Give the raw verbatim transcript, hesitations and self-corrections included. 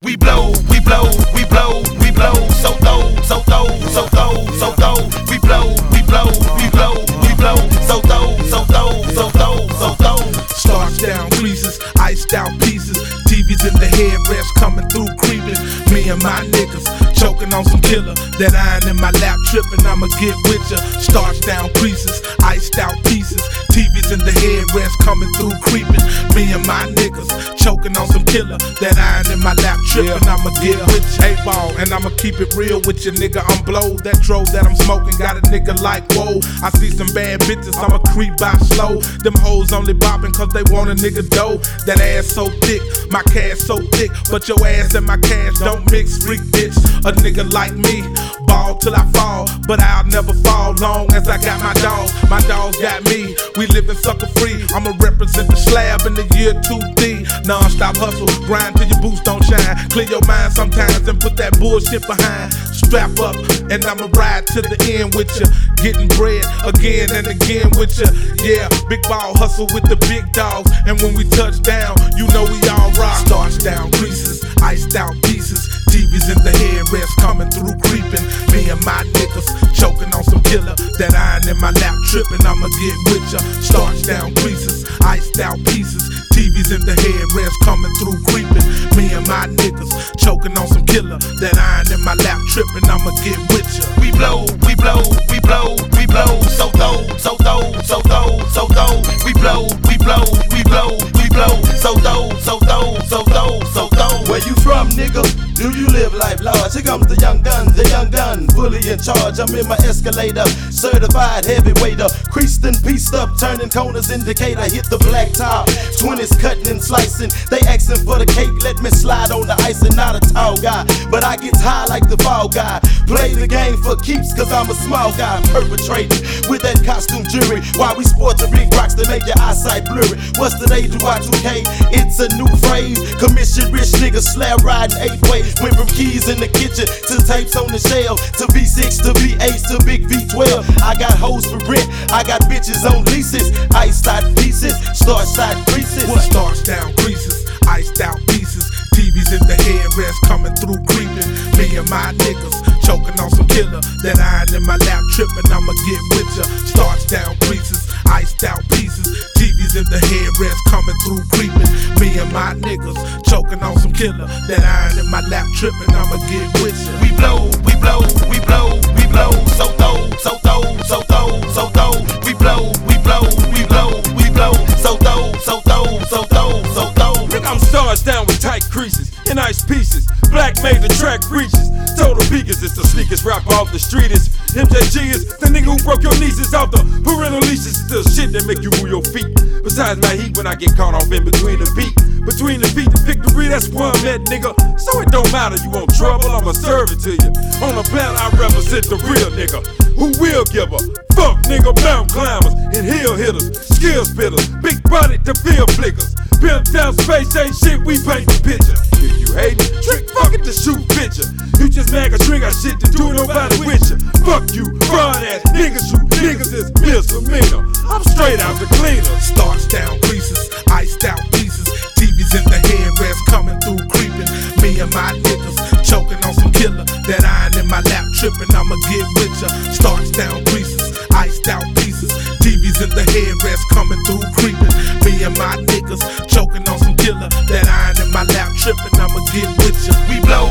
We blow, we blow, we blow, we blow. So throw, so throw, so throw, so throw. We blow, we blow, we blow, we blow. So throw, so throw, so throw, so throw. Starch down creases, iced out pieces. T Vs in the headrest coming through creeping. Me and my niggas choking on some killer. That iron in my lap tripping, I'ma get with ya. Starch down creases, iced out pieces. T Vs in the headrest coming through creeping. Me and my niggas choking on some killer. That iron in my lap tripping, yeah. I'ma get yeah. with ya. A-ball, and I'ma keep it real with ya, nigga. I'm blow. That dro that I'm smoking got a nigga like whoa. I see some bad bitches, I'ma creep by slow. Them hoes only bopping cause they want a nigga dough. That ass so thick, my cash so thick, but your ass and my cash don't mix, freak bitch. A nigga like me, ball till I fall, but I'll never fall long as I got my dogs. My dogs got me, we living sucker free. I'ma represent the slab in the year two D. Non-stop hustle, grind till your boots don't shine. Clear your mind sometimes and put that bullshit behind. Strap up, and I'ma ride to the end with ya. Getting bread again and again with ya. Yeah, big ball hustle with the big dogs, and when we touch down, you know we all rock. Starch down creases, iced out pieces. T Vs in the headrest coming through creeping. Me and my niggas choking on some killer. That iron in my lap tripping, I'ma get with ya. Starch down creases, iced out pieces. T Vs in the headrest coming through creeping. Me and my niggas choking on some killer. That iron in my lap tripping, I'ma get with ya. We blow, we blow, we blow, we blow. So throw, so throw, so throw, so throw. We blow, we blow, we blow, we blow. So throw, so throw, so throw, so throw. Where you from, nigga? Do you live life large? Here comes the young gun, the young gun, fully in charge. I'm in my escalator, certified heavyweighter, creased and pieced up, turning corners, indicator. Hit the black top, twenties cutting and slicing. They asking for the cake, let me slide on the ice and not a tall guy, but I get high like the fall guy. Play the game for keeps, cause I'm a small guy, perpetrating with that costume jury. While we sport the big rocks to make your eyesight blurry. What's the day to Y two K? It's a new phrase. Commission rich niggas slab riding eight ways. Went from keys in the kitchen to tapes on the shelf, to V six to V eight to big V twelve. I got hoes for rent, I got bitches on leases. Iced out pieces, starch out creases. What starch down creases, iced out pieces. T Vs in the headrest coming through creeping. Me and my niggas choking on some killer. That iron in my lap tripping, I'ma get with ya. Starch down creases, iced out pieces. T Vs in the headrest coming through creeping. Me and my niggas choking on some killer. That iron in my lap tripping, I'ma get with ya. We blow, we blow, we blow, we blow. So throw, so throw, so throw, so throw. We blow, we blow, we blow, we blow. So throw, so throw, so throw, so throw. I'm starched down with tight creases and ice pieces. Black made the track reaches. Total Beakers is the sleekest rapper off the street is. M J G is the nigga who broke your nieces off the parental leashes. The shit that make you move your feet. Besides my heat when I get caught off in between the beat. Between the beat and victory, that's where I'm at, nigga. So it don't matter, you want trouble, I'ma serve it to you. On the planet I represent the real nigga who will give a fuck, nigga. Mountain climbers and hill hitters, skill spitters, big bodied to field flickers. Pimp down space ain't shit, we paint the picture. If you hatin', trick fucking to shoot picture. You just mad cause you ain't got shit to do, nobody with you. Fuck you, fraud ass niggas, you niggas is misdemeanor. I'm straight out the cleaner. Starch down creases, iced out pieces. T Vs in the headrest coming through creeping. Me and my niggas choking on some killer. That iron in my lap tripping, I'ma get with ya. Starch down creases, iced out pieces. T Vs in the headrest coming through creeping. Me and my niggas choking on some killer. That iron in my lap tripping, I'ma get with ya. We blow,